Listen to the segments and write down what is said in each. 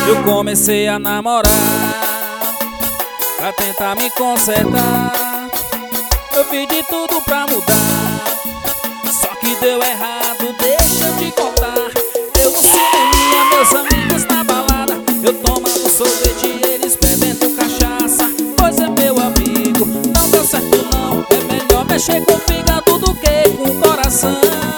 Eu comecei a namorar pra tentar me consertar. Eu fiz de tudo pra mudar, só que deu errado, deixa eu te contar. Eu no cineminha, meus amigos na balada, eu tomando sorvete e eles bebendo cachaça. Pois é, meu amigo, não deu certo não. É melhor mexer com o fígado do que com o coração.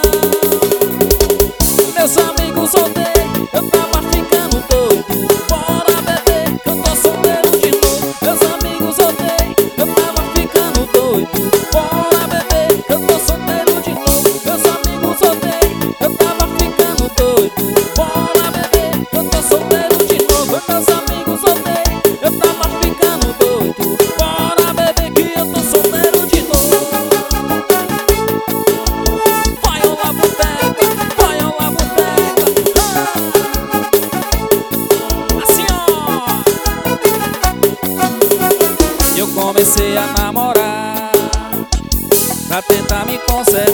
Meus amigos odeio, eu tava ficando doido. Bora beber, que eu tô solteiro de novo. Meus amigos odeio, eu tava ficando doido. Bora beber, que eu tô solteiro de novo. Meus amigos odeio, eu tava ficando doido. Bora beber, que eu tô solteiro de novo. Meus amigos odeio, eu tava ficando doido. Bora beber, que eu tô solteiro de novo. Vai lá, boteca, vai lá, boteca. Assim, ó. Eu comecei a namorar pra tentar me consertar.